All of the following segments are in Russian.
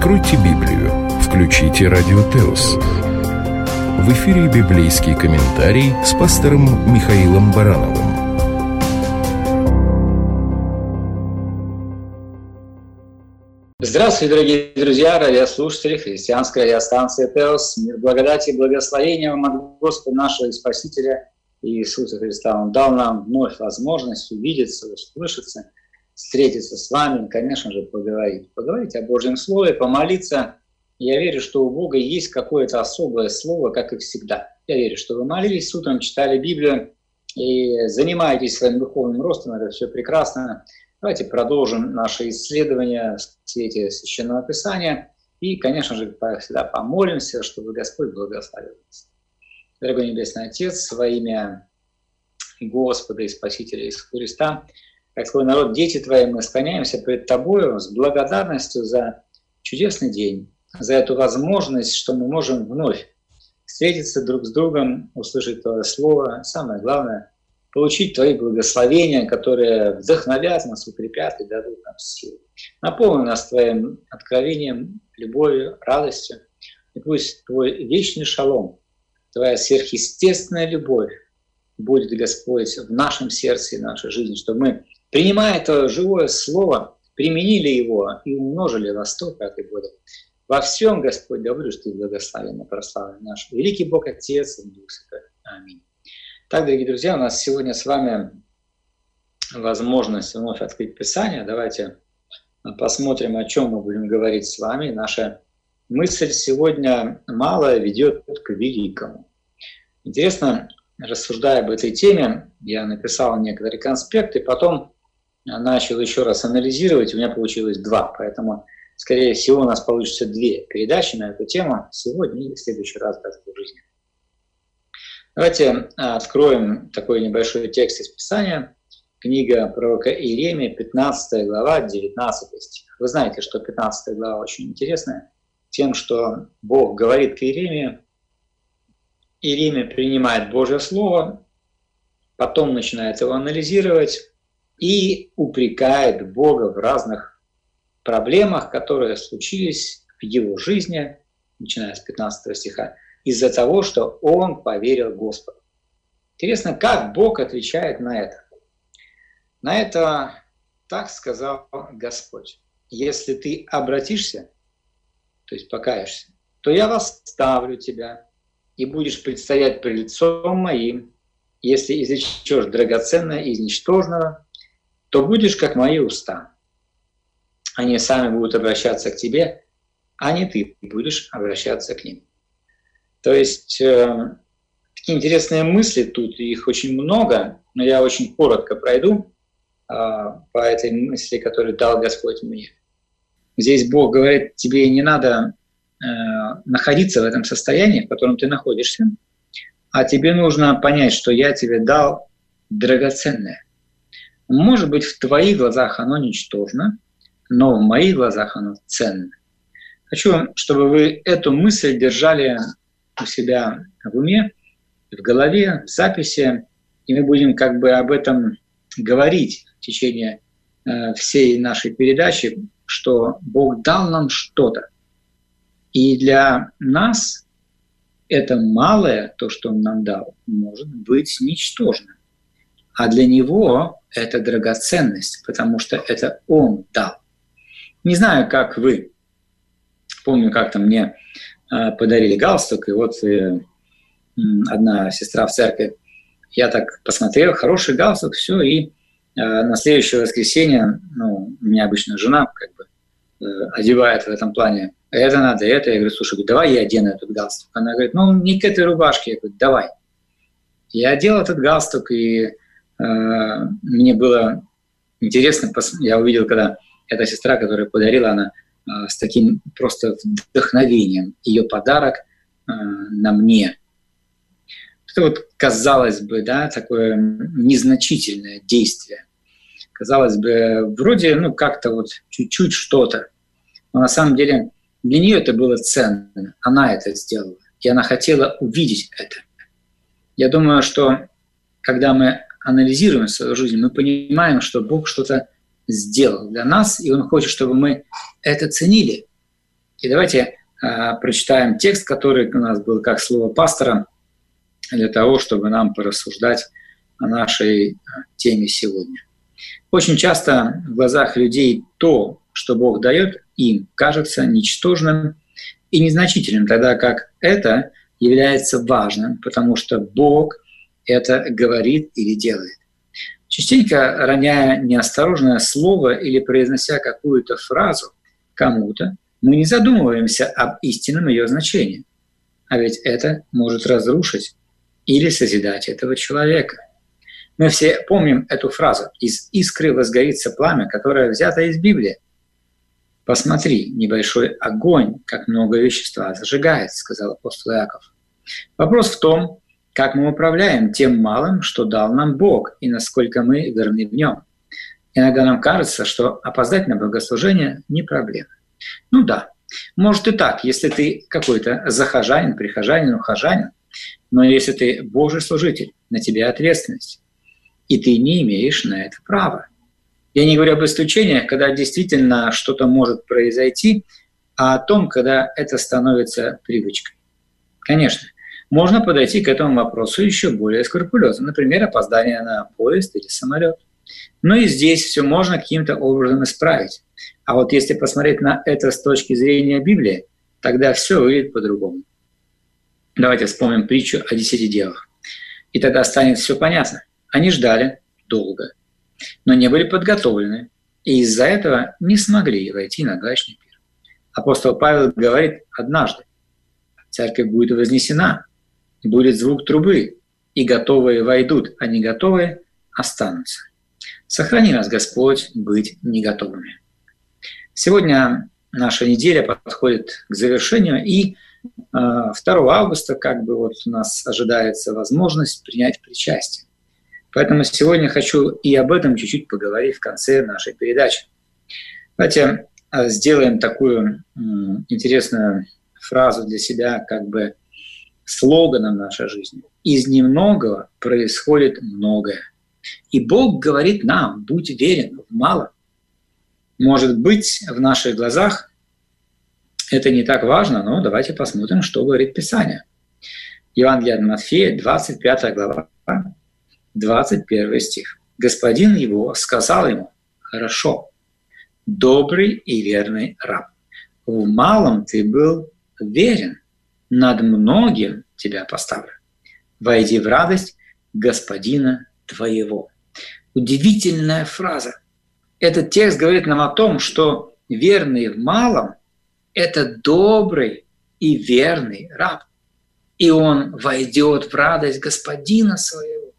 Откройте Библию, включите Радио Теос. В эфире библейский комментарий с пастором Михаилом Барановым. Здравствуйте, дорогие друзья, радиослушатели, христианская радиостанция Теос. Мир, благодати и благословения вам от Господа нашего и Спасителя Иисуса Христа. Он дал нам вновь возможность увидеться, услышаться, встретиться с вами, конечно же, поговорить. Поговорить о Божьем Слове, помолиться. Я верю, что у Бога есть какое-то особое слово, как и всегда. Я верю, что вы молились утром, читали Библию и занимаетесь своим духовным ростом. Это все прекрасно. Давайте продолжим наше исследование в свете Священного Писания. И, конечно же, всегда помолимся, чтобы Господь благословил нас. Дорогой Небесный Отец, во имя Господа и Спасителя Иисуса Христа, как свой народ, дети Твои, мы склоняемся пред Тобою с благодарностью за чудесный день, за эту возможность, что мы можем вновь встретиться друг с другом, услышать Твое Слово. Самое главное — получить Твои благословения, которые вдохновят нас, укрепят и дадут нам силу. Наполни нас Твоим откровением, любовью, радостью. И пусть Твой вечный шалом, Твоя сверхъестественная любовь будет, Господь, в нашем сердце и в нашей жизни, чтобы мы, принимая это живое слово, применили его и умножили во 100 крат и более. Во всем, Господь, да будешь Ты благословен и прославлен наш великий Бог, Отец и Дух Святой. Аминь. Так, дорогие друзья, у нас сегодня с вами возможность вновь открыть Писание. Давайте посмотрим, о чем мы будем говорить с вами. Наша мысль сегодня малая ведет к великому. Интересно, рассуждая об этой теме, я написал некоторые конспекты, потом начал еще раз анализировать, у меня получилось 2, поэтому, скорее всего, у нас получится 2 передачи на эту тему сегодня и в следующий раз в жизни. Давайте откроем такой небольшой текст из Писания. Книга пророка Иеремии, 15 глава, 19 стих. Вы знаете, что 15 глава очень интересная тем, что Бог говорит к Иеремии. Иеремия принимает Божье Слово, потом начинает его анализировать и упрекает Бога в разных проблемах, которые случились в его жизни, начиная с 15 стиха, из-за того, что он поверил Господу. Интересно, как Бог отвечает на это? На это так сказал Господь: если ты обратишься, то есть покаешься, то я восставлю тебя, и будешь предстоять пред лицом моим. Если извлечешь драгоценное из ничтожного, то будешь как мои уста. Они сами будут обращаться к тебе, а не ты будешь обращаться к ним. То есть такие интересные мысли тут, их очень много, но я очень коротко пройду по этой мысли, которую дал Господь мне. Здесь Бог говорит: тебе не надо находиться в этом состоянии, в котором ты находишься, а тебе нужно понять, что я тебе дал драгоценное. Может быть, в твоих глазах оно ничтожно, но в моих глазах оно ценно. Хочу, чтобы вы эту мысль держали у себя в уме, в голове, в записи, и мы будем как бы об этом говорить в течение всей нашей передачи, что Бог дал нам что-то. И для нас это малое, то, что Он нам дал, может быть ничтожным. А для Него это драгоценность, потому что это Он дал. Не знаю, как вы. Помню, как-то мне подарили галстук, и вот одна сестра в церкви. Я так посмотрел, хороший галстук, все, и на следующее воскресенье, у меня обычно жена как бы одевает в этом плане. Это надо, это. Я говорю: слушай, давай я одену этот галстук. Она говорит: не к этой рубашке. Я говорю: давай. Я одел этот галстук, и мне было интересно. Я увидел, когда эта сестра, которая подарила, она с таким просто вдохновением, ее подарок на мне. Это вот, казалось бы, такое незначительное действие. Казалось бы, вроде, как-то вот чуть-чуть что-то. Но на самом деле для нее это было ценно. Она это сделала. И она хотела увидеть это. Я думаю, что когда мы анализируем свою жизнь, мы понимаем, что Бог что-то сделал для нас, и Он хочет, чтобы мы это ценили. И давайте прочитаем текст, который у нас был как слово пастора, для того, чтобы нам порассуждать о нашей теме сегодня. Очень часто в глазах людей то, что Бог дает им, кажется ничтожным и незначительным, тогда как это является важным, потому что Бог это говорит или делает. Частенько, роняя неосторожное слово или произнося какую-то фразу кому-то, мы не задумываемся об истинном ее значении. А ведь это может разрушить или созидать этого человека. Мы все помним эту фразу «Из искры возгорится пламя», которая взята из Библии. «Посмотри, небольшой огонь, как много вещества зажигает», — сказал апостол Иаков. Вопрос в том, как мы управляем тем малым, что дал нам Бог, и насколько мы верны в нем. Иногда нам кажется, что опоздать на богослужение не проблема. Ну да, может и так, если ты какой-то захожанин, прихожанин, ухожанин, но если ты Божий служитель, на тебе ответственность, и ты не имеешь на это права. Я не говорю об исключениях, когда действительно что-то может произойти, а о том, когда это становится привычкой. Конечно, можно подойти к этому вопросу еще более скрупулезно, например, опоздание на поезд или самолет. Но и здесь все можно каким-то образом исправить. А вот если посмотреть на это с точки зрения Библии, тогда все выйдет по-другому. Давайте вспомним притчу о 10 девах. И тогда станет все понятно. Они ждали долго, но не были подготовлены, и из-за этого не смогли войти на брачный пир. Апостол Павел говорит однажды: церковь будет вознесена, будет звук трубы, и готовые войдут, а не готовые останутся. Сохрани нас, Господь, быть не готовыми. Сегодня наша неделя подходит к завершению, и 2 августа у нас ожидается возможность принять причастие. Поэтому сегодня хочу и об этом чуть-чуть поговорить в конце нашей передачи. Давайте сделаем такую интересную фразу для себя, слоганом нашей жизни. Из немногого происходит многое. И Бог говорит нам: будь верен в малом. Может быть, в наших глазах это не так важно, но давайте посмотрим, что говорит Писание. Евангелие от Матфея, 25 глава, 21 стих. «Господин его сказал ему: хорошо, добрый и верный раб, в малом ты был верен, над многим тебя поставлю. Войди в радость Господина твоего». Удивительная фраза. Этот текст говорит нам о том, что верный в малом – это добрый и верный раб. И он войдет в радость Господина своего.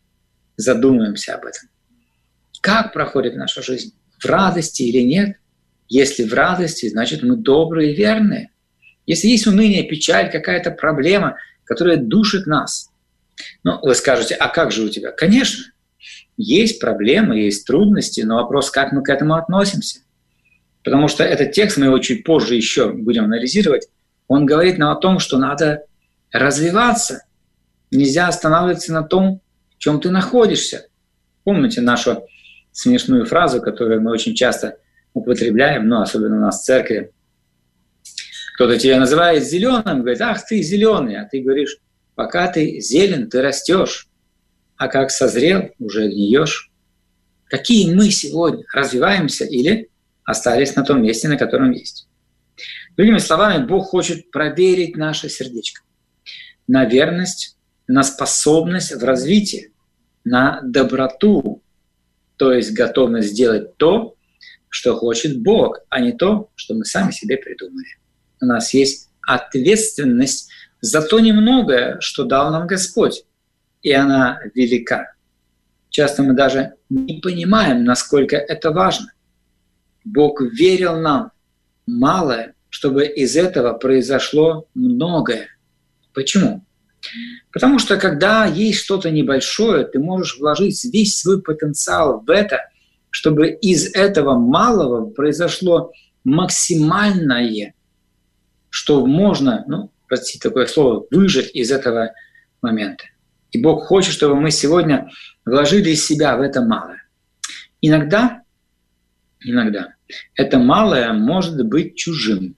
Задумаемся об этом. Как проходит наша жизнь? В радости или нет? Если в радости, значит, мы добрые и верные. Если есть уныние, печаль, какая-то проблема, которая душит нас. Вы скажете: а как же у тебя? Конечно, есть проблемы, есть трудности, но вопрос, как мы к этому относимся. Потому что этот текст, мы его чуть позже еще будем анализировать, он говорит нам о том, что надо развиваться. Нельзя останавливаться на том, в чем ты находишься. Помните нашу смешную фразу, которую мы очень часто употребляем, особенно у нас в церкви. Кто-то тебя называет зеленым, говорит: ах, ты зеленый, а ты говоришь: пока ты зелен, ты растешь, а как созрел, уже гниешь. Какие мы сегодня? Развиваемся или остались на том месте, на котором есть? Другими словами, Бог хочет проверить наше сердечко на верность, на способность в развитии, на доброту, то есть готовность сделать то, что хочет Бог, а не то, что мы сами себе придумали. У нас есть ответственность за то немногое, что дал нам Господь, и она велика. Часто мы даже не понимаем, насколько это важно. Бог верил нам малое, чтобы из этого произошло многое. Почему? Потому что когда есть что-то небольшое, ты можешь вложить весь свой потенциал в это, чтобы из этого малого произошло максимальное, что можно, простите такое слово, выжать из этого момента. И Бог хочет, чтобы мы сегодня вложили из себя в это малое. Иногда это малое может быть чужим.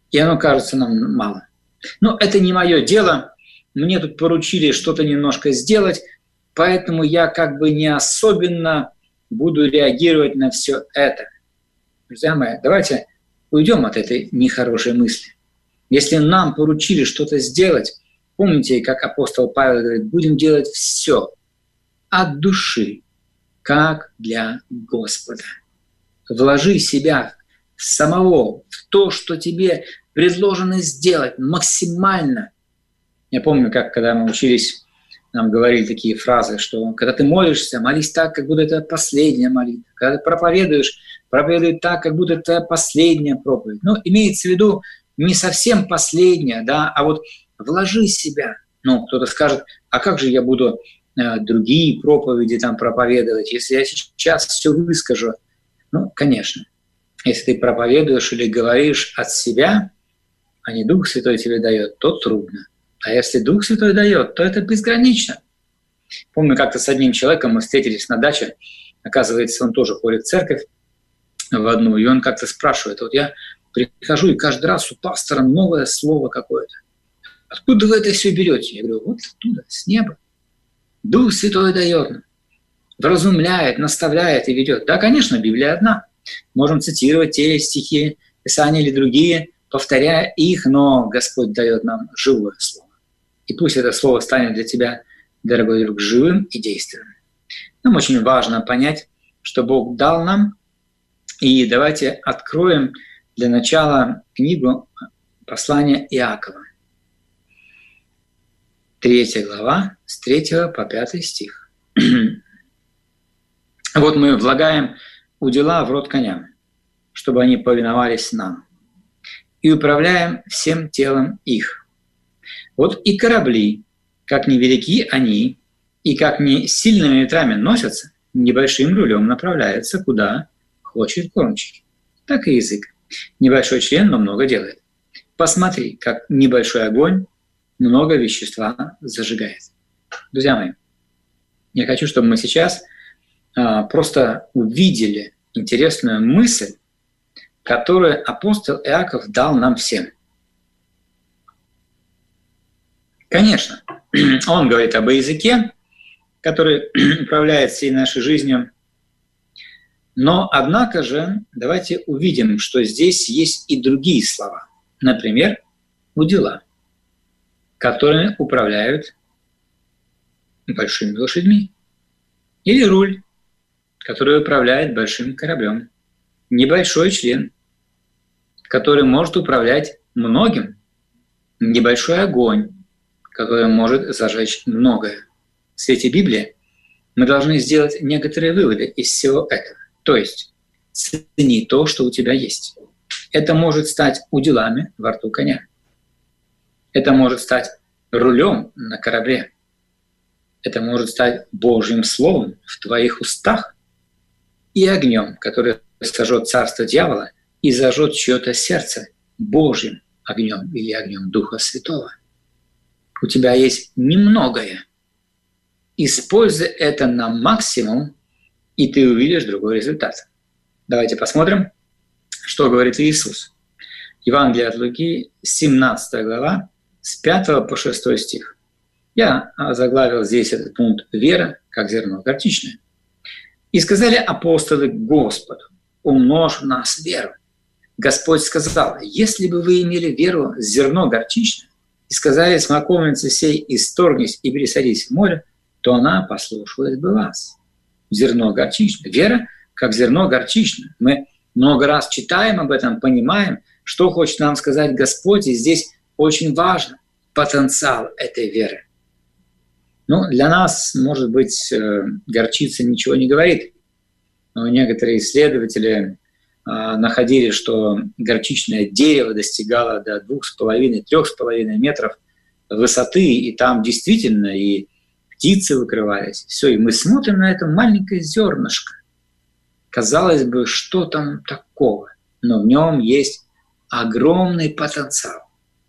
и оно кажется нам мало. Но это не мое дело, мне тут поручили что-то немножко сделать, поэтому я как бы не особенно буду реагировать на все это. Друзья мои, давайте уйдем от этой нехорошей мысли. Если нам поручили что-то сделать, помните, как апостол Павел говорит, будем делать все от души, как для Господа. Вложи себя самого в то, что тебе предложено сделать максимально. Я помню, как когда мы учились, нам говорили такие фразы, что когда ты молишься, молись так, как будто это последняя молитва. Когда ты проповедуешь, проповедуй так, как будто это последняя проповедь. Но имеется в виду не совсем последняя, да, а вот вложи себя. Ну, кто-то скажет, а как же я буду другие проповеди там проповедовать, если я сейчас все выскажу? Ну, конечно. Если ты проповедуешь или говоришь от себя, а не Дух Святой тебе дает, то трудно. А если Дух Святой дает, то это безгранично. Помню, как-то с одним человеком мы встретились на даче, оказывается, он тоже ходит в церковь в одну, и он как-то спрашивает, вот я прихожу, и каждый раз у пастора новое слово какое-то. Откуда вы это все берете? Я говорю, вот оттуда, с неба. Дух Святой дает нам, вразумляет, наставляет и ведет. Да, конечно, Библия одна. Можем цитировать те стихи Писания или другие, повторяя их, но Господь дает нам живое слово. И пусть это слово станет для тебя, дорогой друг, живым и действенным. Нам очень важно понять, что Бог дал нам. И давайте откроем для начала книгу послания Иакова. 3 глава, с 3 по 5 стих. Вот мы влагаем удила в рот коням, чтобы они повиновались нам, и управляем всем телом их. Вот и корабли, как невелики они, и как не сильными ветрами носятся, небольшим рулем направляются, куда хочет кормчий. Так и язык. Небольшой член, но много делает. Посмотри, как небольшой огонь много вещества зажигает. Друзья мои, я хочу, чтобы мы сейчас просто увидели интересную мысль, которую апостол Иаков дал нам всем. Конечно, он говорит об языке, который управляет всей нашей жизнью, но, однако же, давайте увидим, что здесь есть и другие слова. Например, удила, которыми управляют большими лошадьми. Или руль, который управляет большим кораблем. Небольшой член, который может управлять многим. Небольшой огонь, который может зажечь многое. В свете Библии мы должны сделать некоторые выводы из всего этого. То есть цени то, что у тебя есть. Это может стать уделами во рту коня. Это может стать рулем на корабле. Это может стать Божьим словом в твоих устах и огнем, который сожжет царство дьявола и зажжет чье-то сердце Божьим огнем или огнем Духа Святого. У тебя есть немногое. Используй это на максимум, и ты увидишь другой результат. Давайте посмотрим, что говорит Иисус. Евангелие от Луки, 17 глава, с 5 по 6 стих. Я заглавил здесь этот пункт «Вера, как зерно горчичное». «И сказали апостолы Господу, умножь в нас веру. Господь сказал, если бы вы имели веру зерно горчичное, и сказали смоковнице сей, исторгнись и пересадись в море, то она послушалась бы вас». Зерно горчичное. Вера, как зерно горчичное. Мы много раз читаем об этом, понимаем, что хочет нам сказать Господь, и здесь очень важно потенциал этой веры. Ну, для нас, может быть, горчица ничего не говорит, но некоторые исследователи находили, что горчичное дерево достигало до 2,5-3,5 метров высоты, и там действительно и птицы выкрывались. Все, и мы смотрим на это маленькое зернышко. Казалось бы, что там такого? Но в нем есть огромный потенциал.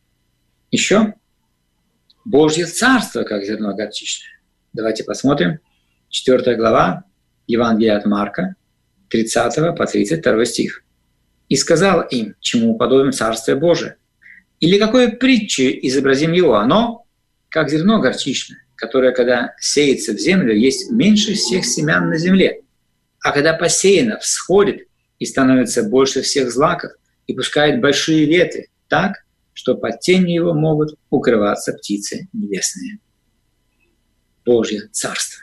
Еще Божье Царство, как зерно горчичное. Давайте посмотрим. 4 глава Евангелия от Марка, 30 по 32 стих. «И сказал им, чему подобен Царствие Божие. Или какой притчей изобразим его? Оно, как зерно горчичное, которое, когда сеется в землю, есть меньше всех семян на земле, а когда посеяно, всходит и становится больше всех злаков и пускает большие ветви, так, что под тенью его могут укрываться птицы небесные. Божье Царство.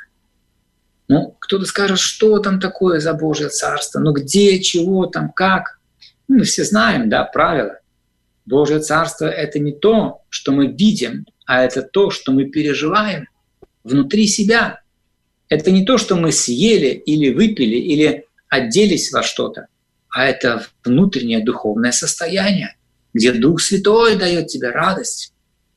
Ну, кто-то скажет, что там такое за Божье Царство? Ну, где, чего там, как? Ну, мы все знаем, да, правила. Божье Царство — это не то, что мы видим, а это то, что мы переживаем внутри себя. Это не то, что мы съели или выпили, или оделись во что-то, а это внутреннее духовное состояние, где Дух Святой дает тебе радость.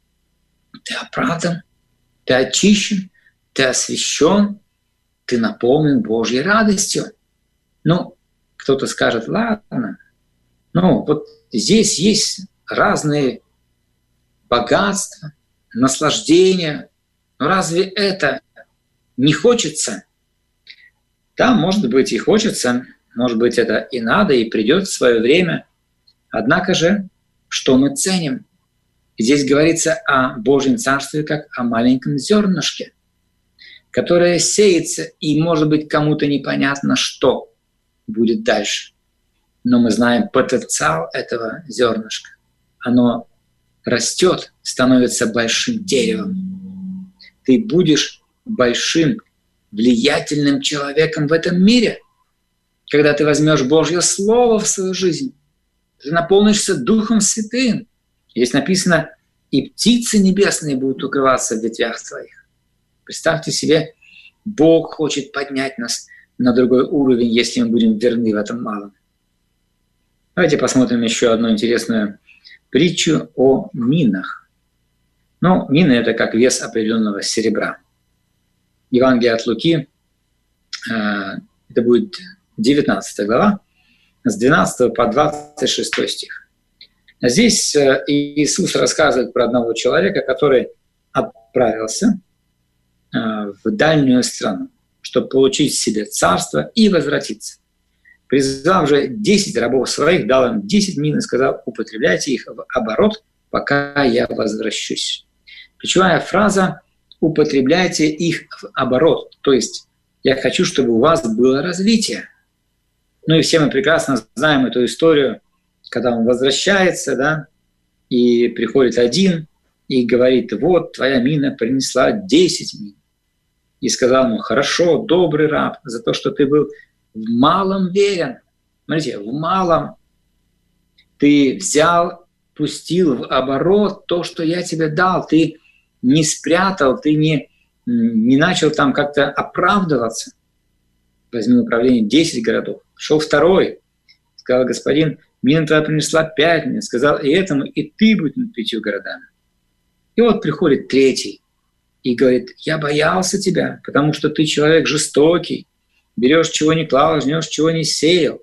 Ты оправдан, ты очищен, ты освящен, ты наполнен Божьей радостью. Ну, кто-то скажет, ладно, ну вот здесь есть разные богатства, наслаждения. Но разве это не хочется? Да, может быть, и хочется, может быть, это и надо, и придет в свое время. Однако же, что мы ценим? Здесь говорится о Божьем Царстве как о маленьком зернышке, которое сеется, и, может быть, кому-то непонятно, что будет дальше. Но мы знаем потенциал этого зернышка. Оно растет, становится большим деревом. Ты будешь большим, влиятельным человеком в этом мире, когда ты возьмешь Божье Слово в свою жизнь. Ты наполнишься Духом Святым. Здесь написано, и птицы небесные будут укрываться в ветвях твоих. Представьте себе, Бог хочет поднять нас на другой уровень, если мы будем верны в этом малом. Давайте посмотрим еще одну интересную притчу о минах. Ну, мины — это как вес определенного серебра. Евангелие от Луки, это будет 19 глава, с 12 по 26 стих. Здесь Иисус рассказывает про одного человека, который отправился в дальнюю страну, чтобы получить себе царство и возвратиться. Призвав же 10 рабов своих, дал им 10 мин и сказал, употребляйте их в оборот, пока я возвращусь. Ключевая фраза «употребляйте их в оборот», то есть я хочу, чтобы у вас было развитие. Ну и все мы прекрасно знаем эту историю, когда он возвращается, да, и приходит один и говорит, вот твоя мина принесла 10 мин. И сказал ему, хорошо, добрый раб, за то, что ты был в малом верен. Смотрите, в малом ты взял, пустил в оборот то, что я тебе дал. Ты не спрятал, ты не начал там как-то оправдываться. Возьми управление 10 городов. Шел второй, сказал, господин, мина твоя принесла 5 мин. Сказал, и этому, и ты будь над 5 городами. И вот приходит третий и говорит, я боялся тебя, потому что ты человек жестокий, берешь, чего не клал, жнешь, чего не сеял.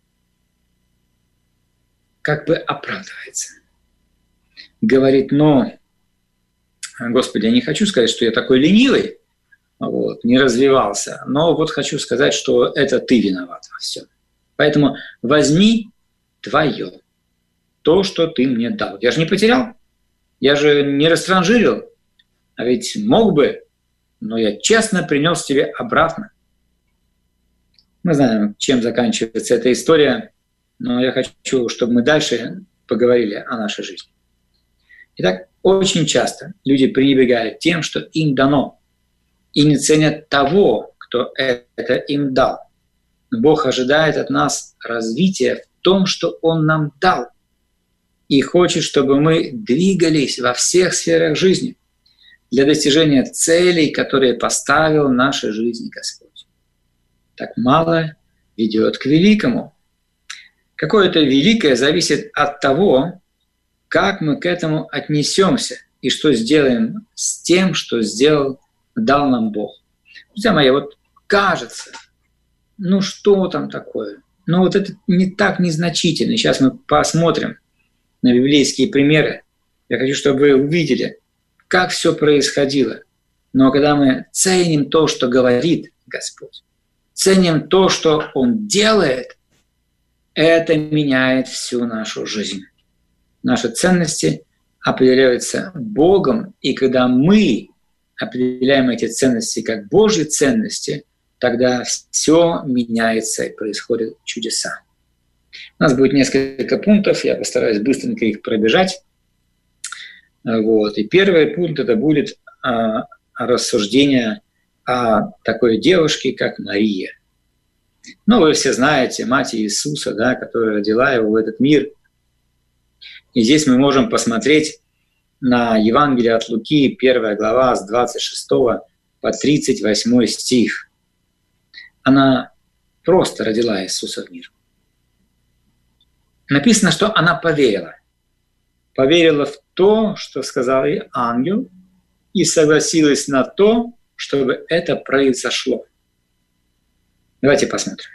Как бы оправдывается. Говорит, но, Господи, я не хочу сказать, что я такой ленивый, вот, не развивался, но вот хочу сказать, что это ты виноват во всем. Поэтому возьми твое, то, что ты мне дал. Я же не потерял, я же не растранжирил, а ведь мог бы, но я честно принес тебе обратно. Мы знаем, чем заканчивается эта история, но я хочу, чтобы мы дальше поговорили о нашей жизни. Итак, очень часто люди пренебрегают тем, что им дано, и не ценят того, кто это им дал. Бог ожидает от нас развития в том, что Он нам дал, и хочет, чтобы мы двигались во всех сферах жизни для достижения целей, которые поставил в нашей жизни Господь. Так малое ведет к великому. Какое-то великое зависит от того, как мы к этому отнесемся и что сделаем с тем, что дал нам Бог. Друзья мои, вот кажется, ну что там такое? Ну вот это не так незначительно. Сейчас мы посмотрим на библейские примеры. Я хочу, чтобы вы увидели, как все происходило. Но когда мы ценим то, что говорит Господь, ценим то, что Он делает, это меняет всю нашу жизнь. Наши ценности определяются Богом, и когда мы определяем эти ценности как Божьи ценности, тогда все меняется и происходят чудеса. У нас будет несколько пунктов, я постараюсь быстренько их пробежать. Вот. И первый пункт – это будет рассуждение о такой девушке, как Мария. Ну, вы все знаете, мать Иисуса, да, которая родила его в этот мир. И здесь мы можем посмотреть на Евангелие от Луки, 1 глава, с 26 по 38 стих. Она просто родила Иисуса в мир. Написано, что она поверила. Поверила в то, что сказал ей ангел, и согласилась на то, чтобы это произошло. Давайте посмотрим.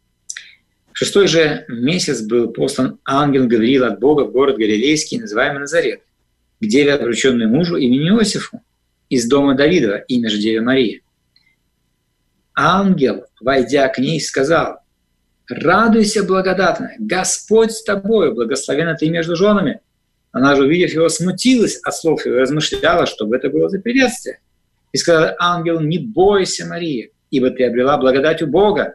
В 6-й же месяц был послан ангел Гавриил от Бога в город Галилейский, называемый Назарет, к деве, обрученной мужу имени Иосифу, из дома Давидова, имя же Деве Марии. Ангел, войдя к ней, сказал: «Радуйся, благодатная, Господь с тобою, благословенна ты между женами». Она же, увидев его, смутилась от слов его и размышляла, что бы это было за приветствие. И сказал ангел: «Не бойся, Мария, ибо ты обрела благодать у Бога.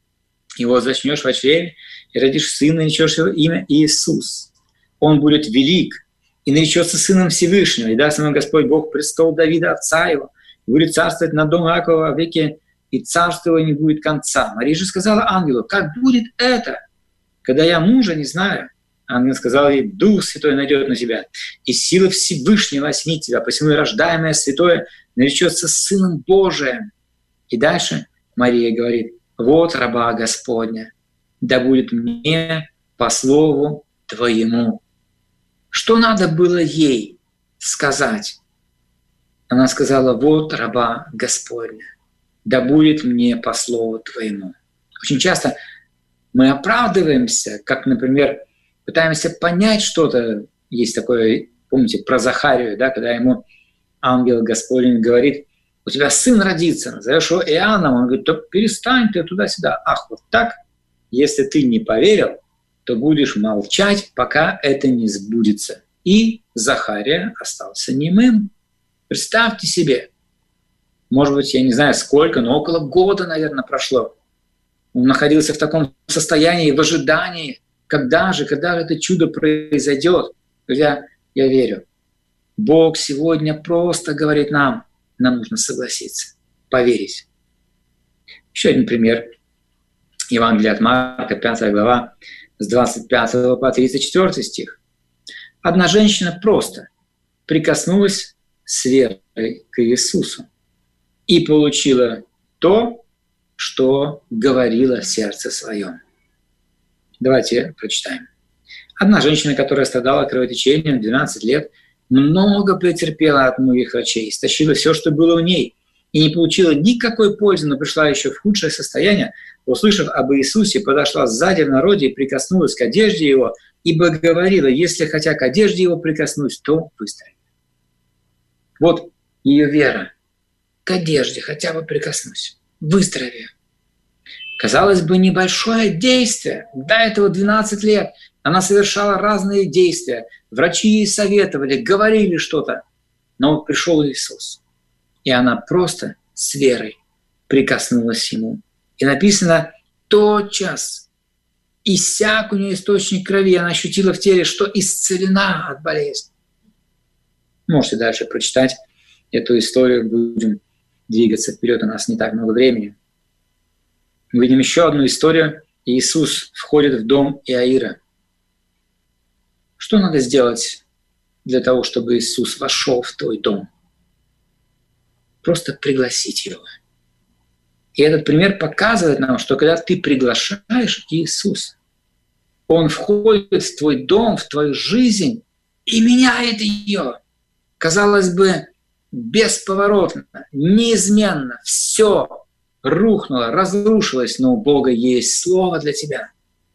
И вот зачнешь в чреве, и родишь сына, и наречешь его имя Иисус. Он будет велик, и наречется сыном Всевышнего, и даст ему Господь Бог престол Давида, отца его, и будет царствовать над домом Иакова во веки, и царство его не будет конца». Мария же сказала ангелу: «Как будет это, когда я мужа не знаю?» Ангел сказал ей: «Дух Святой найдет на тебя, и сила Всевышнего осенит тебя, посему и рождаемое святое наречется Сыном Божиим». И дальше Мария говорит: «Вот раба Господня, да будет мне по слову Твоему». Что надо было ей сказать? Она сказала: «Вот раба Господня, да будет мне по слову Твоему». Очень часто мы оправдываемся, как, например, пытаемся понять что-то. Есть такое, помните, про Захарию, да, когда ему ангел Господень говорит: «У тебя сын родится, назовешь его Иоанном». Он говорит: «То перестань ты туда-сюда». Ах, вот так? Если ты не поверил, то будешь молчать, пока это не сбудется. И Захария остался немым. Представьте себе. Может быть, я не знаю сколько, но около года, наверное, прошло. Он находился в таком состоянии, в ожидании. Когда же это чудо произойдет? Друзья, я верю. Бог сегодня просто говорит нам нужно согласиться, поверить. Еще один пример. Евангелие от Марка, 5 глава, с 25 по 34 стих. Одна женщина просто прикоснулась с верой к Иисусу и получила то, что говорила в сердце своем. Давайте прочитаем. Одна женщина, которая страдала кровотечением 12 лет, много претерпела от многих врачей, истощила все, что было у ней, и не получила никакой пользы, но пришла еще в худшее состояние, услышав об Иисусе, подошла сзади в народе и прикоснулась к одежде его, ибо говорила: «Если хотя к одежде его прикоснусь, то выздоровею». Вот ее вера. К одежде хотя бы прикоснусь, выздоровею. Казалось бы, небольшое действие. До этого 12 лет она совершала разные действия. Врачи ей советовали, говорили что-то. Но вот пришел Иисус. И она просто с верой прикоснулась к Ему. И написано: тотчас иссяк у нее источник крови. Она ощутила в теле, что исцелена от болезни. Можете дальше прочитать эту историю. Будем двигаться вперед. У нас не так много времени. Мы видим еще одну историю. Иисус входит в дом Иаира. Что надо сделать для того, чтобы Иисус вошел в твой дом? Просто пригласить Его. И этот пример показывает нам, что когда ты приглашаешь Иисуса, Он входит в твой дом, в твою жизнь и меняет ее. Казалось бы, бесповоротно, неизменно, все рухнуло, разрушилось, но у Бога есть слово для тебя.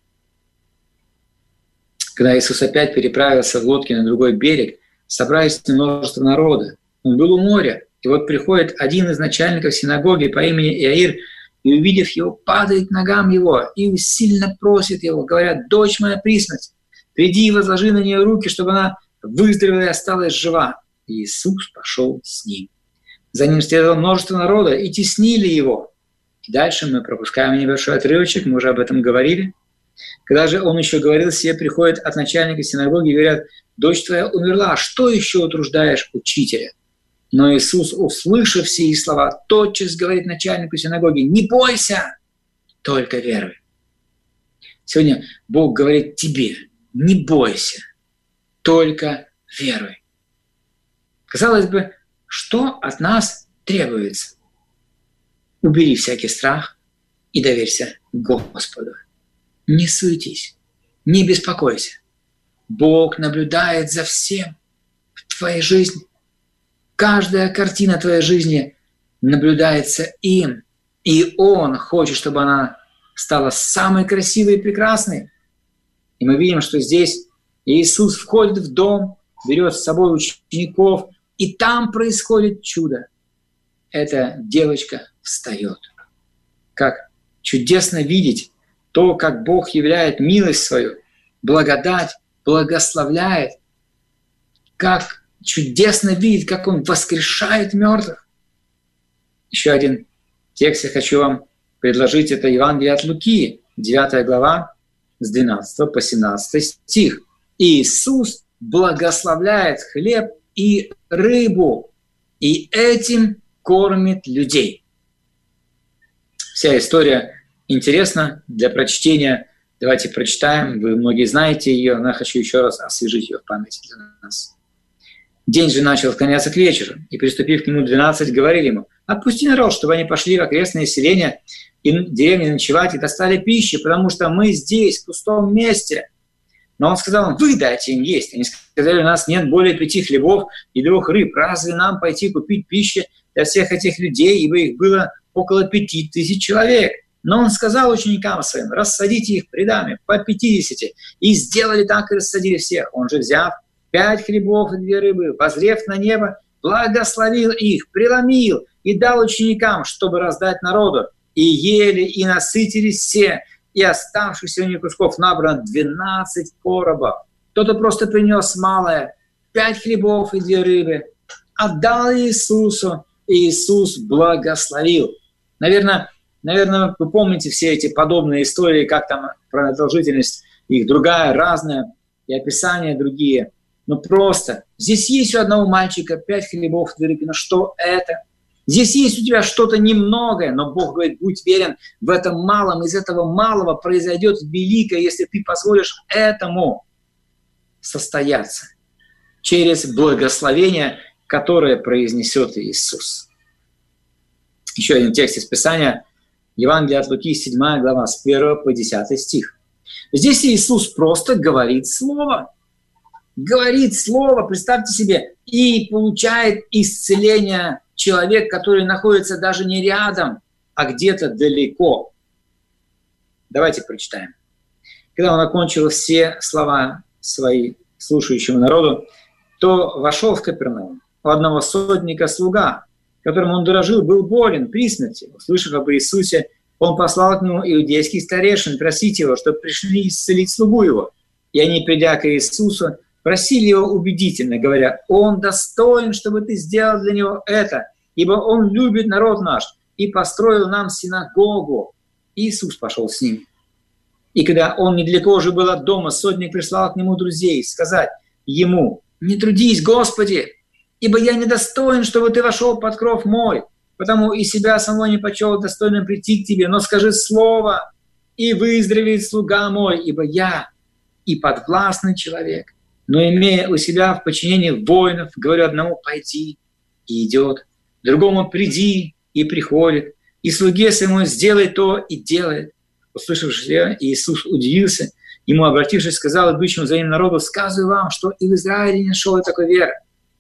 Когда Иисус опять переправился в лодке на другой берег, собрались множество народа. Он был у моря. И вот приходит один из начальников синагоги по имени Иаир, и, увидев его, падает к ногам его и сильно просит его, говорят: «Дочь моя при смерти, приди и возложи на нее руки, чтобы она выздоровела и осталась жива». И Иисус пошел с ним. За ним следовало множество народа, и теснили его. И дальше мы пропускаем небольшой отрывочек, мы уже об этом говорили. Когда же он еще говорил, все приходят от начальника синагоги и говорят: «Дочь твоя умерла, что еще утруждаешь учителя?» Но Иисус, услышав сии слова, тотчас говорит начальнику синагоги: «Не бойся, только веруй». Сегодня Бог говорит тебе: не бойся, только веруй. Казалось бы, что от нас требуется? Убери всякий страх и доверься Господу. Не суетись, не беспокойся. Бог наблюдает за всем в твоей жизни. Каждая картина твоей жизни наблюдается им. И Он хочет, чтобы она стала самой красивой и прекрасной. И мы видим, что здесь Иисус входит в дом, берет с собой учеников, и там происходит чудо. Эта девочка встает. Как чудесно видеть то, как Бог являет милость свою, благодать, благословляет. Как чудесно видеть, как Он воскрешает мертвых. Еще один текст я хочу вам предложить. Это Евангелие от Луки, 9 глава, с 12 по 17 стих. «Иисус благословляет хлеб и рыбу, и этим кормит людей». Вся история интересна для прочтения. Давайте прочитаем. Вы многие знаете ее, но я хочу еще раз освежить ее в памяти для нас. «День же начал склоняться к вечеру, и, приступив к нему 12, говорили ему: отпусти народ, чтобы они пошли в окрестные селения и деревни ночевать и достали пищи, потому что мы здесь, в пустом месте». Но он сказал: вы дайте им есть. Они сказали: у нас нет более 5 хлебов и 2 рыб. Разве нам пойти купить пищу для всех этих людей, ибо их было около 5000 человек? Но он сказал ученикам своим: рассадите их рядами по 50. И сделали так, и рассадили всех. Он же, взяв 5 хлебов и 2 рыбы, воззрев на небо, благословил их, преломил и дал ученикам, чтобы раздать народу. И ели, и насытились все, и оставшихся у них кусков набрано 12 коробов. Кто-то просто принес малое, 5 хлебов и 2 рыбы, отдал Иисусу, и Иисус благословил. Наверное, вы помните все эти подобные истории, как там продолжительность их другая, разная, и описания другие. Но просто здесь есть у одного мальчика 5 хлебов и 2 рыбы. Но что это? Здесь есть у тебя что-то немногое, но Бог говорит: будь верен в этом малом, из этого малого произойдет великое, если ты позволишь этому состояться через благословение, которое произнесет Иисус. Еще один текст из Писания, Евангелие от Луки, 7 глава, с 1 по 10 стих. Здесь Иисус просто говорит слово. Говорит слово, представьте себе, и получает исцеление человек, который находится даже не рядом, а где-то далеко. Давайте прочитаем. Когда он окончил все слова свои слушающему народу, то вошел в Капернаум. У одного сотника слуга, которым он дорожил, был болен при смерти. Услышав об Иисусе, он послал к нему иудейских старейшин просить его, чтобы пришли исцелить слугу его. И они, придя к Иисусу, просили его убедительно, говоря: «Он достоин, чтобы ты сделал для него это, ибо он любит народ наш и построил нам синагогу». Иисус пошел с ним. И когда он недалеко уже был от дома, сотник прислал к нему друзей сказать ему: «Не трудись, Господи, ибо я недостоин, чтобы ты вошел под кров мой, потому и себя самого не почел достойным прийти к тебе, но скажи слово, и выздоровеет слуга мой, ибо я и подвластный человек, но имея у себя в подчинении воинов, говорю одному: пойди, и идет, другому: приди, и приходит, и слуге своему: сделай то, и делает». Услышавши это, Иисус удивился, ему, обратившись, сказал идущему за ним народу: сказываю вам, что и в Израиле не нашел такой веры.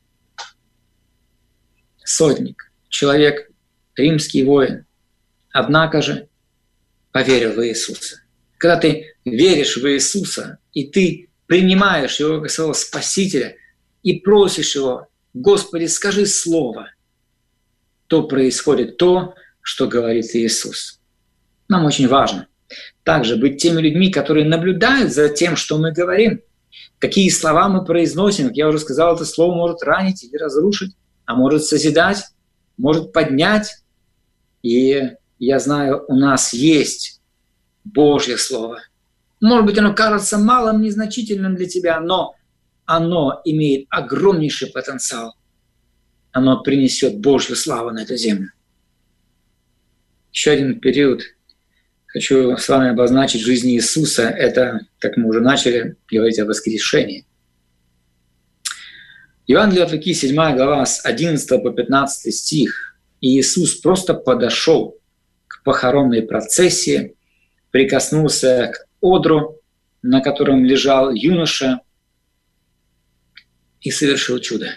Сотник, человек, римский воин, однако же поверил в Иисуса. Когда ты веришь в Иисуса, и ты принимаешь Его как своего Спасителя и просишь Его: «Господи, скажи слово», то происходит то, что говорит Иисус. Нам очень важно также быть теми людьми, которые наблюдают за тем, что мы говорим. какие слова мы произносим. Как я уже сказал, это слово может ранить или разрушить, а может созидать, может поднять. И я знаю, у нас есть Божье Слово. Может быть, оно кажется малым, незначительным для тебя, но оно имеет огромнейший потенциал. Оно принесет Божью славу на эту землю. Еще один период хочу с вами обозначить в жизни Иисуса. Это, как мы уже начали говорить о воскрешении. Евангелие от Луки, 7 глава, с 11 по 15 стих. И Иисус просто подошел к похоронной процессии, прикоснулся к одру, на котором лежал юноша, и совершил чудо.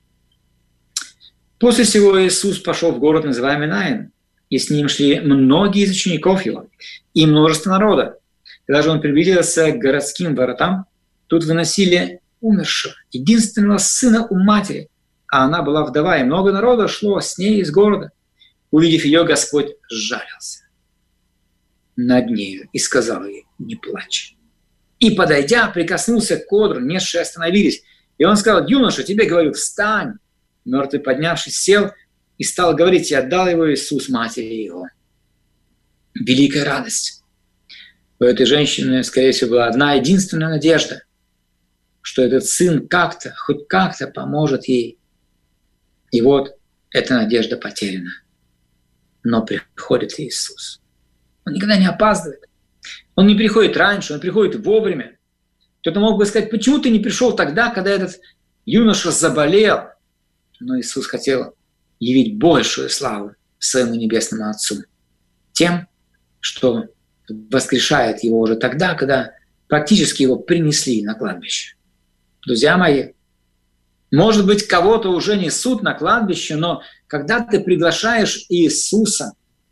После сего Иисус пошел в город, называемый Наин, и с ним шли многие из учеников его и множество народа. Когда же он приблизился к городским воротам, тут выносили умершего, единственного сына у матери, а она была вдова, и много народа шло с ней из города. Увидев ее, Господь сжалился над нею и сказал ей: не плачь. И, подойдя, прикоснулся к одру, несшие остановились. И он сказал: юноша, тебе говорю, встань. Мертвый, поднявшись, сел и стал говорить, и отдал его Иисус матери его. Великая радость. У этой женщины, скорее всего, была одна единственная надежда, что этот сын как-то, хоть как-то поможет ей. И вот эта надежда потеряна. Но приходит Иисус. Он никогда не опаздывает. Он не приходит раньше, он приходит вовремя. Кто-то мог бы сказать: почему ты не пришел тогда, когда этот юноша заболел? Но Иисус хотел явить большую славу своему небесному Отцу тем, что воскрешает его уже тогда, когда практически его принесли на кладбище. Друзья мои, может быть, кого-то уже несут на кладбище, но когда ты приглашаешь Иисуса,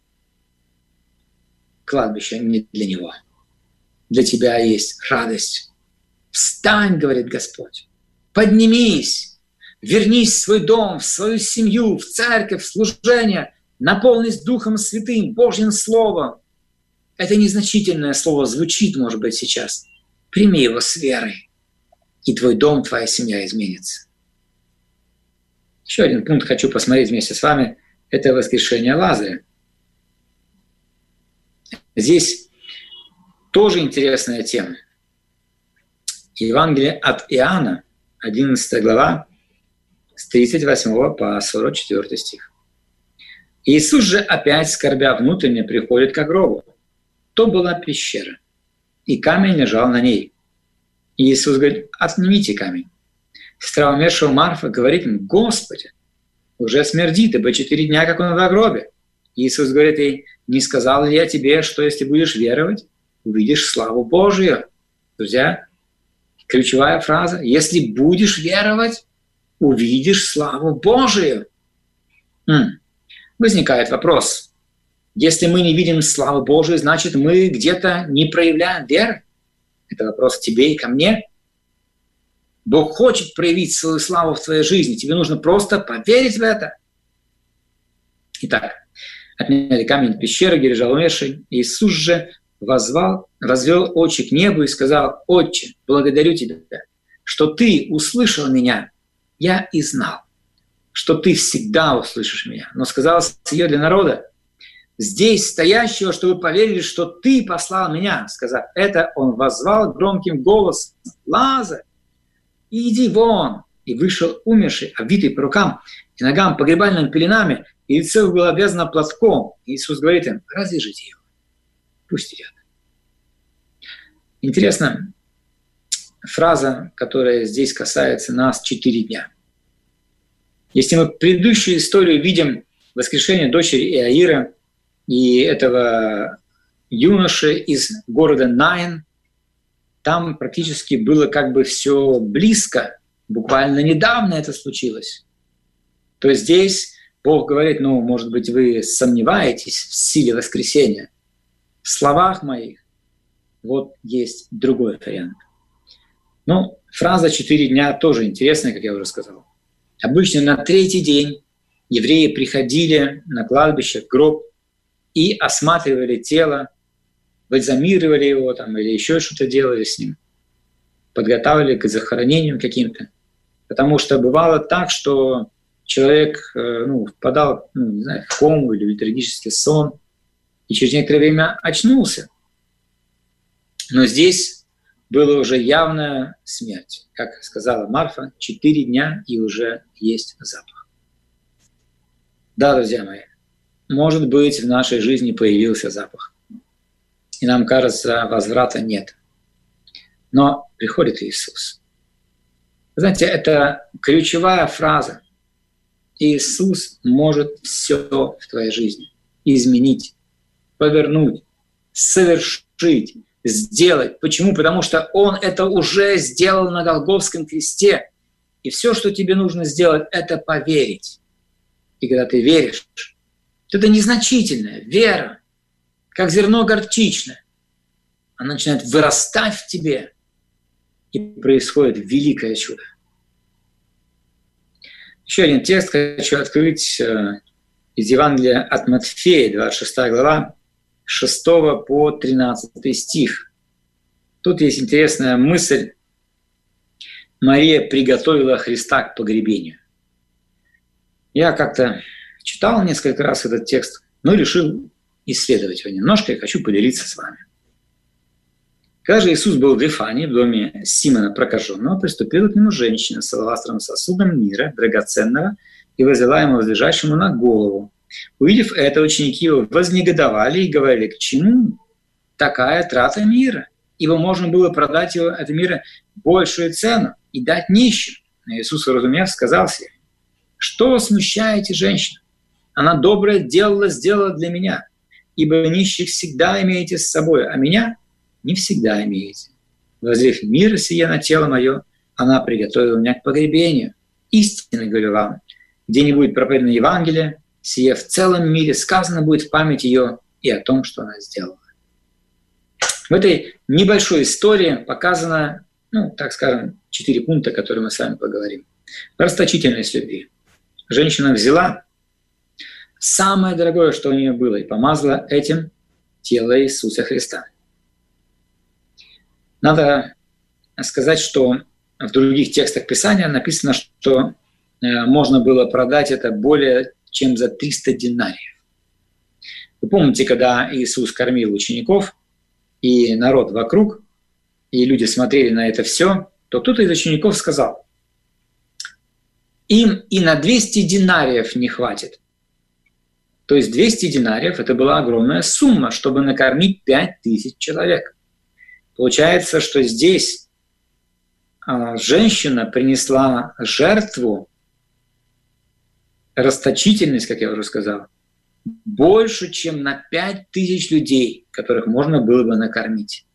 кладбище не для Него. Для тебя есть радость. Встань, говорит Господь, поднимись, вернись в свой дом, в свою семью, в церковь, в служение, наполнись Духом Святым, Божьим Словом. Это незначительное слово звучит, может быть, сейчас. Прими его с верой, и твой дом, твоя семья изменится. Еще один пункт хочу посмотреть вместе с вами. Это воскрешение Лазаря. Здесь тоже интересная тема. Евангелие от Иоанна, 11 глава, с 38 по 44 стих. Иисус же, опять скорбя внутренне, приходит к гробу. То была пещера, и камень лежал на ней. И Иисус говорит: отнимите камень. Сестра умершего Марфа говорит ему: Господи, уже смердит, ибо 4 дня, как он в гробе. И Иисус говорит ей: не сказал ли я тебе, что если будешь веровать, увидишь славу Божию? Друзья, ключевая фраза: если будешь веровать, увидишь славу Божию. Возникает вопрос: если мы не видим славу Божию, значит, мы где-то не проявляем веры? Это вопрос к тебе и ко мне. Бог хочет проявить свою славу в твоей жизни. Тебе нужно просто поверить в это. Итак, отняли камень пещеры, где лежал умерший. Иисус же возвел очи к небу и сказал: Отче, благодарю Тебя, что Ты услышал меня. Я и знал, что Ты всегда услышишь меня. Но сказал сие для народа, здесь стоящего, чтобы поверили, что Ты послал меня. Сказав это, Он воззвал громким голосом: Лазарь, иди вон. И вышел умерший, обвитый по рукам и ногам погребальными пеленами, и лицо его было обвязано платком. И Иисус говорит им: развяжите его, пусть идет. Интересно, фраза, которая здесь касается нас: 4 дня. Если мы предыдущую историю видим воскрешение дочери Иаира и этого юноши из города Наин, там практически было как бы все близко, буквально недавно это случилось. То здесь Бог говорит: может быть, вы сомневаетесь в силе воскресения. В словах моих вот есть другой вариант. Фраза 4 дня тоже интересная, как я уже сказал. Обычно на 3-й день евреи приходили на кладбище, в гроб, и осматривали тело, бальзамировали его или еще что-то делали с ним. подготавливали к захоронениям каким-то. Потому что бывало так, что человек впадал в кому или в летаргический сон, и через некоторое время очнулся. Но здесь была уже явная смерть. Как сказала Марфа, 4 дня и уже есть запах. Да, друзья мои, может быть, в нашей жизни появился запах. И нам кажется, возврата нет. Но приходит Иисус. Вы знаете, это ключевая фраза. Иисус может все в твоей жизни изменить, повернуть, совершить, сделать. Почему? Потому что Он это уже сделал на Голгофском кресте. И все, что тебе нужно сделать, это поверить. И когда ты веришь, это незначительная вера, как зерно горчичное. Она начинает вырастать в тебе, и происходит великое чудо. Еще один текст хочу открыть из Евангелия от Матфея, 26 глава, 6 по 13 стих. Тут есть интересная мысль. Мария приготовила Христа к погребению. Я как-то читал несколько раз этот текст, но решил исследовать его немножко и хочу поделиться с вами. Когда же Иисус был в Вифании, в доме Симона Прокаженного, приступила к нему женщина с алавастровым сосудом мира, драгоценного, и возила ему возлежащему на голову. Увидев это, ученики его вознегодовали и говорили, к чему такая трата мира? Ибо можно было продать его, это мира, большую цену и дать нищим. Но Иисус, уразумев, сказал себе, что смущаете женщину? Она доброе дело сделала для меня, ибо нищих всегда имеете с собой, а меня не всегда имеете. Воззрев мир сие на тело мое, она приготовила меня к погребению. Истинно говорю вам, где не будет проповедано Евангелие, сие в целом мире сказано будет в память ее и о том, что она сделала. В этой небольшой истории показано, так скажем, 4 пункта, о которых мы с вами поговорим. Расточительность любви. Женщина взяла самое дорогое, что у нее было, и помазала этим тело Иисуса Христа. Надо сказать, что в других текстах Писания написано, что можно было продать это более чем за 300 динариев. Вы помните, когда Иисус кормил учеников, и народ вокруг, и люди смотрели на это все, то кто-то из учеников сказал, им и на 200 динариев не хватит. То есть 200 динариев – это была огромная сумма, чтобы накормить 5000 человек. Получается, что здесь женщина принесла жертву, расточительность, как я уже сказал, больше, чем на 5000 людей, которых можно было бы накормить.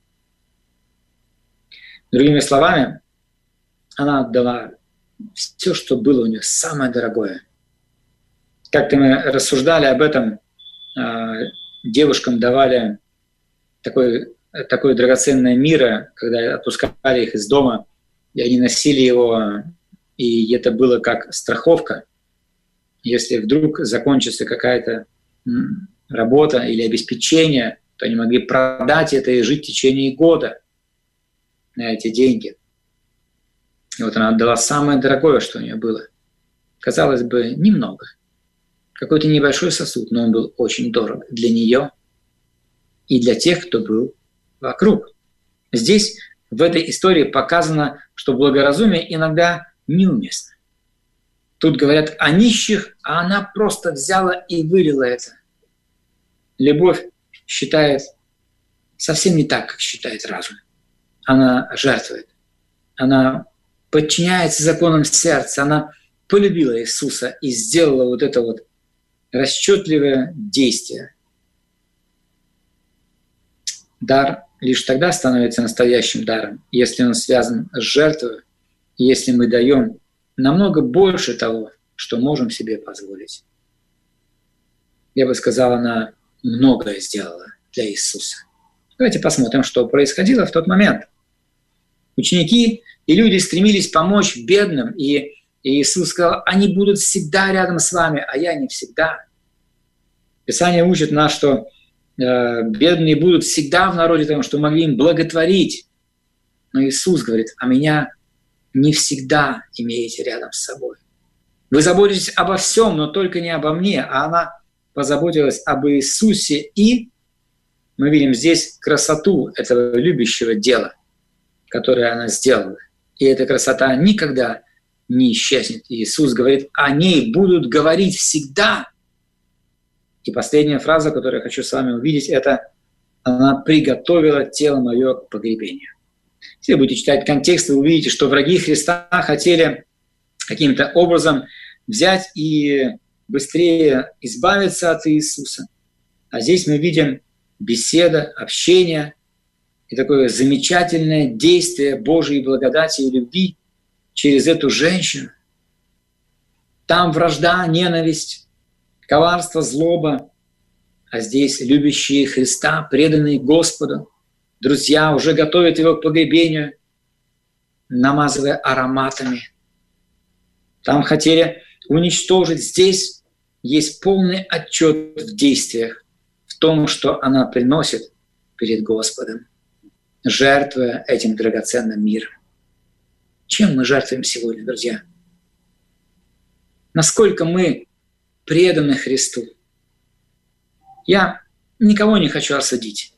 Другими словами, она отдала все, что было у нее, самое дорогое. Как-то мы рассуждали об этом, девушкам давали такое драгоценное миро, когда отпускали их из дома, и они носили его, и это было как страховка. Если вдруг закончится какая-то работа или обеспечение, то они могли продать это и жить в течение года на эти деньги. И вот она отдала самое дорогое, что у нее было. Казалось бы, немного. Какой-то небольшой сосуд, но он был очень дорог для нее и для тех, кто был вокруг. Здесь, в этой истории показано, что благоразумие иногда неуместно. Тут говорят о нищих, а она просто взяла и вылила это. Любовь считает совсем не так, как считает разум. Она жертвует. Она подчиняется законам сердца. Она полюбила Иисуса и сделала вот это вот расчетливое действие. Дар лишь тогда становится настоящим даром, если он связан с жертвой, и если мы даем намного больше того, что можем себе позволить. Я бы сказал, она многое сделала для Иисуса. Давайте посмотрим, что происходило в тот момент. Ученики и люди стремились помочь бедным, и Иисус сказал, они будут всегда рядом с вами, а я не всегда. Писание учит нас, что бедные будут всегда в народе, потому что могли им благотворить. Но Иисус говорит: а меня не всегда имеете рядом с собой. Вы заботитесь обо всем, но только не обо мне. А она позаботилась об Иисусе, и мы видим здесь красоту этого любящего дела, которое она сделала. И эта красота никогда не исчезнет. И Иисус говорит: о ней будут говорить всегда. И последняя фраза, которую я хочу с вами увидеть, это: она приготовила тело мое к погребению. Если вы будете читать контекст, вы увидите, что враги Христа хотели каким-то образом взять и быстрее избавиться от Иисуса. А здесь мы видим беседа, общение и такое замечательное действие Божьей благодати и любви через эту женщину. Там вражда, ненависть, коварство, злоба, а здесь любящие Христа, преданные Господу, друзья уже готовят его к погребению, намазывая ароматами. Там хотели уничтожить. Здесь есть полный отчет в действиях, в том, что она приносит перед Господом, жертвуя этим драгоценным миром. Чем мы жертвуем сегодня, друзья? Насколько мы преданы Христу? Я никого не хочу осудить.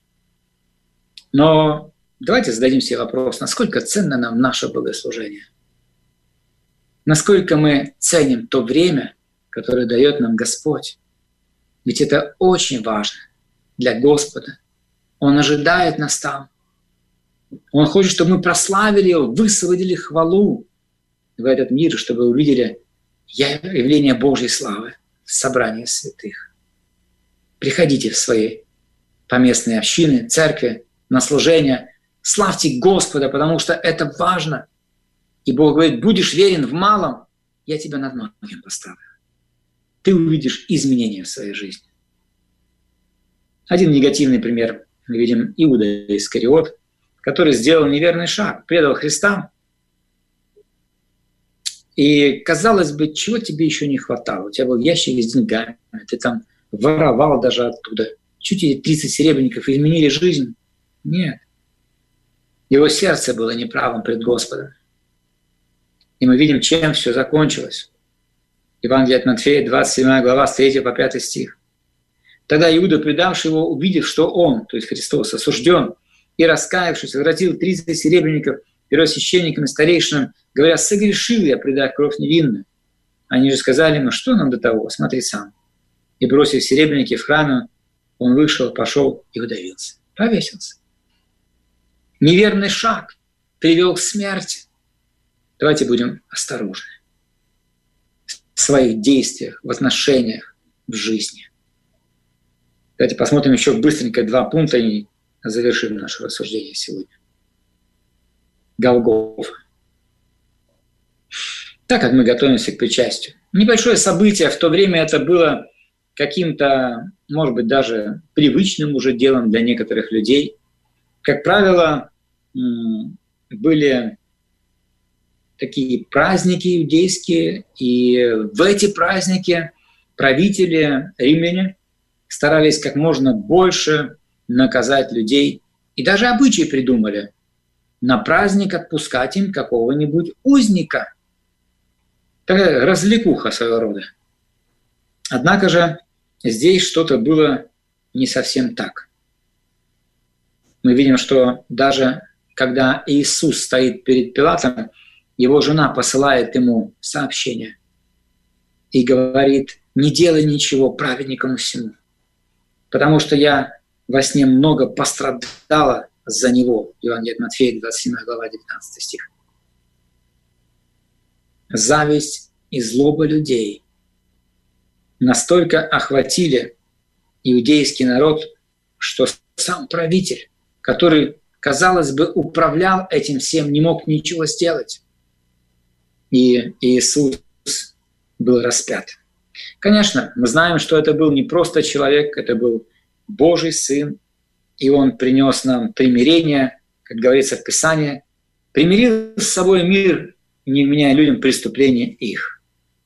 Но давайте зададим себе вопрос, насколько ценно нам наше богослужение? Насколько мы ценим то время, которое дает нам Господь? Ведь это очень важно для Господа. Он ожидает нас там. Он хочет, чтобы мы прославили Его, высвободили хвалу в этот мир, чтобы увидели явление Божьей славы в собрании святых. Приходите в свои поместные общины, церкви, на служение. Славьте Господа, потому что это важно. И Бог говорит: будешь верен в малом, я тебя над многим поставлю. Ты увидишь изменения в своей жизни. Один негативный пример. Мы видим Иуда Искариот, который сделал неверный шаг, предал Христа. И, казалось бы, чего тебе еще не хватало? У тебя был ящик с деньгами, ты там воровал даже оттуда. Чуть эти 30 серебряников изменили жизнь? Нет. Его сердце было неправым пред Господом. И мы видим, чем все закончилось. Евангелие от Матфея, 27 глава, с 3 по 5 стих. Тогда Иуда, предавший его, увидев, что он, то есть Христос, осужден, и, раскаявшись, возвратил 30 серебряников первосвященникам и старейшинам, говоря: согрешил я, предав кровь невинную. Они же сказали ему: что нам до того, смотри сам. И, бросив серебряники в храме, он вышел, пошел и удавился, повесился. Неверный шаг привел к смерти. Давайте будем осторожны в своих действиях, в отношениях, в жизни. Давайте посмотрим еще быстренько 2 пункта и завершим наше рассуждение сегодня. Голгофа. Так как мы готовимся к причастию. Небольшое событие, в то время это было каким-то, может быть, даже привычным уже делом для некоторых людей. Как правило, были такие праздники иудейские, и в эти праздники правители, римляне, старались как можно больше наказать людей. И даже обычаи придумали на праздник отпускать им какого-нибудь узника. Такая развлекуха своего рода. Однако же здесь что-то было не совсем так. Мы видим, что даже когда Иисус стоит перед Пилатом, его жена посылает ему сообщение и говорит: не делай ничего праведникам всему, потому что я во сне много пострадала за него. Евангелие от Матфея, 27 глава, 19 стих. Зависть и злоба людей настолько охватили иудейский народ, что сам правитель, который, казалось бы, управлял этим всем, не мог ничего сделать. И Иисус был распят. Конечно, мы знаем, что это был не просто человек, это был Божий Сын, и Он принес нам примирение, как говорится в Писании, примирил с собой мир, не вменяя людям преступления их.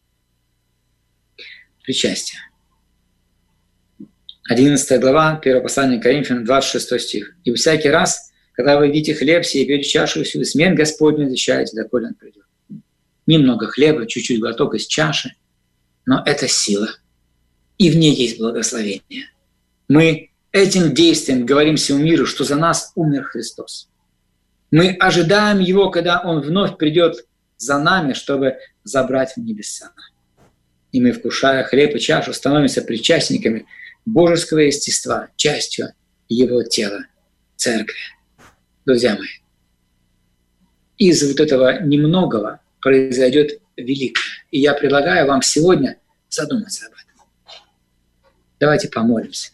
Причастие. 11 глава, 1 послание к Коринфянам, 26 стих. «И всякий раз, Когда вы едите хлеб, сей и пьете чашу всю, смерть Господню отвечаете, доколе Он придет. Немного хлеба, чуть-чуть глоток из чаши, но это сила. И в ней есть благословение. Мы этим действием говорим всему миру, что за нас умер Христос. Мы ожидаем Его, когда Он вновь придет за нами, чтобы забрать в небеса. И мы, вкушая хлеб и чашу, становимся причастниками божеского естества, частью Его тела, Церкви. Друзья мои, из вот этого немногого произойдет великое. И я предлагаю вам сегодня задуматься об этом. Давайте помолимся.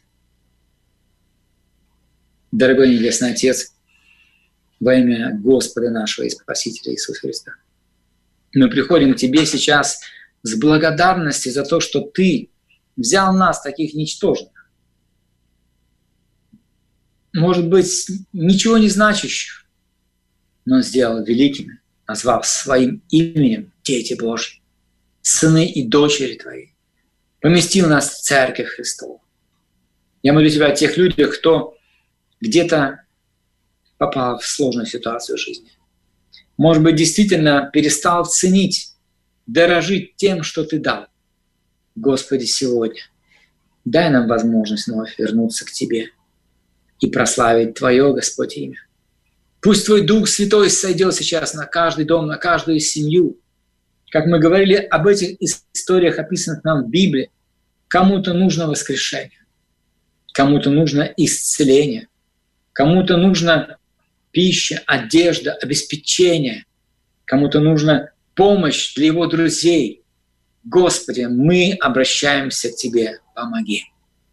Дорогой Небесный Отец, во имя Господа нашего и Спасителя Иисуса Христа, мы приходим к Тебе сейчас с благодарностью за то, что Ты взял нас, таких ничтожных, может быть, ничего не значащих, но сделал великими, назвав своим именем дети Божьи, сыны и дочери Твои, поместил нас в Церковь Христову. Я молю Тебя о тех людях, кто где-то попал в сложную ситуацию жизни. Может быть, действительно перестал ценить, дорожить тем, что Ты дал. Господи, сегодня дай нам возможность вновь вернуться к Тебе и прославить Твое, Господь, имя. Пусть Твой Дух Святой сойдет сейчас на каждый дом, на каждую семью. Как мы говорили об этих историях, описанных нам в Библии, кому-то нужно воскрешение, кому-то нужно исцеление, кому-то нужна пища, одежда, обеспечение, кому-то нужна помощь для его друзей. Господи, мы обращаемся к Тебе, помоги.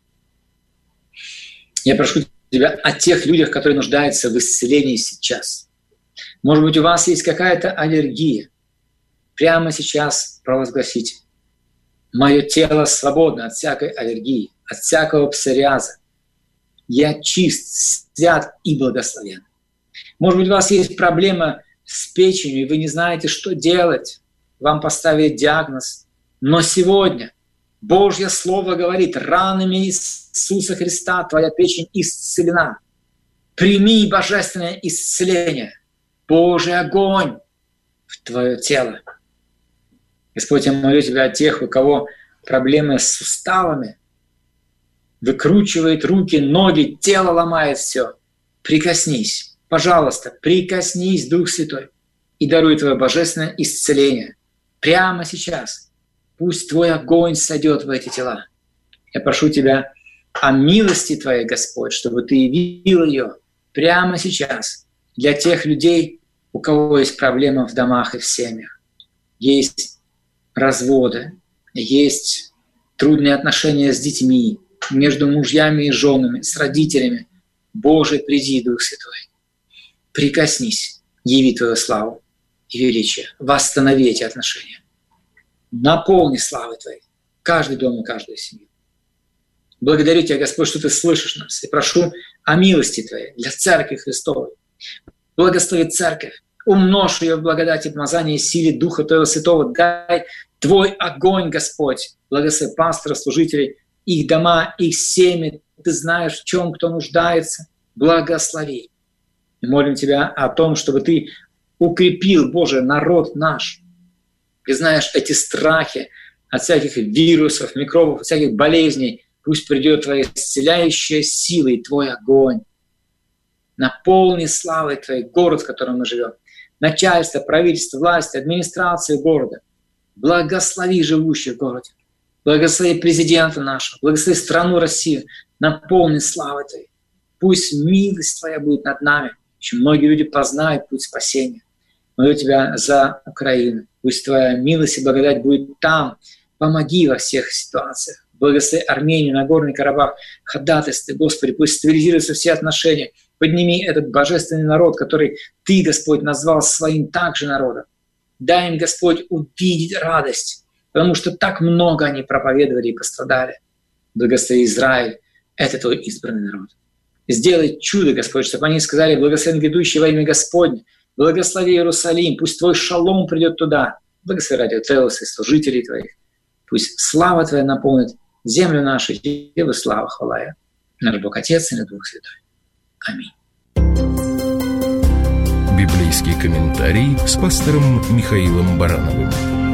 Я прошу Тебя о тех людях, которые нуждаются в исцелении сейчас. Может быть, у вас есть какая-то аллергия. Прямо сейчас провозгласите: мое тело свободно от всякой аллергии, от всякого псориаза. Я чист, свят и благословен. Может быть, у вас есть проблема с печенью, и вы не знаете, что делать. Вам поставили диагноз. Но сегодня Божье Слово говорит: ранами Иисуса Христа твоя печень исцелена. Прими божественное исцеление, Божий огонь в твое тело. Господь, я молю Тебя о тех, у кого проблемы с суставами, выкручивает руки, ноги, тело ломает все. Прикоснись, пожалуйста, прикоснись, Дух Святой, и даруй Твое божественное исцеление прямо сейчас. Пусть Твой огонь сойдет в эти тела. Я прошу Тебя о милости Твоей, Господь, чтобы Ты явил ее прямо сейчас для тех людей, у кого есть проблемы в домах и в семьях. Есть разводы, есть трудные отношения с детьми, между мужьями и женами, с родителями. Боже, приди, Дух Святой. Прикоснись, яви Твою славу и величие. Восстанови эти отношения. Наполни славой Твоей каждый дом и каждую семью. Благодарю Тебя, Господь, что Ты слышишь нас. И прошу о милости Твоей для Церкви Христовой. Благослови Церковь, умножь ее в благодати, помазании и силе Духа Твоего Святого. Дай Твой огонь, Господь. Благослови пастора, служителей, их дома, их семьи. Ты знаешь, в чем кто нуждается. Благослови. И молим Тебя о том, чтобы Ты укрепил, Боже, народ наш. Ты знаешь эти страхи от всяких вирусов, микробов, от всяких болезней. Пусть придет Твоя исцеляющая сила и Твой огонь. Наполни славой Твоей город, в котором мы живем. Начальство, правительство, власть, администрацию города. Благослови живущих в городе. Благослови президента нашего. Благослови страну Россию. Наполни славой Твоей. Пусть милость Твоя будет над нами. Еще многие люди познают путь спасения. Молю Тебя за Украину. Пусть Твоя милость и благодать будет там. Помоги во всех ситуациях. Благослови Армению, Нагорный Карабах. Ходатайствуй, Господи, пусть стабилизируются все отношения. Подними этот божественный народ, который Ты, Господь, назвал своим также народом. Дай им, Господь, увидеть радость, потому что так много они проповедовали и пострадали. Благослови Израиль, это Твой избранный народ. Сделай чудо, Господь, чтобы они сказали: благословен грядущий во имя Господне. Благослови Иерусалим, пусть Твой шалом придет туда. Благослови радио Теос и служителей Твоих. Пусть слава Твоя наполнит землю нашу. Тебе слава, хвала. Наш Бог Отец и Дух Святой. Аминь. Библейский комментарий с пастором Михаилом Барановым.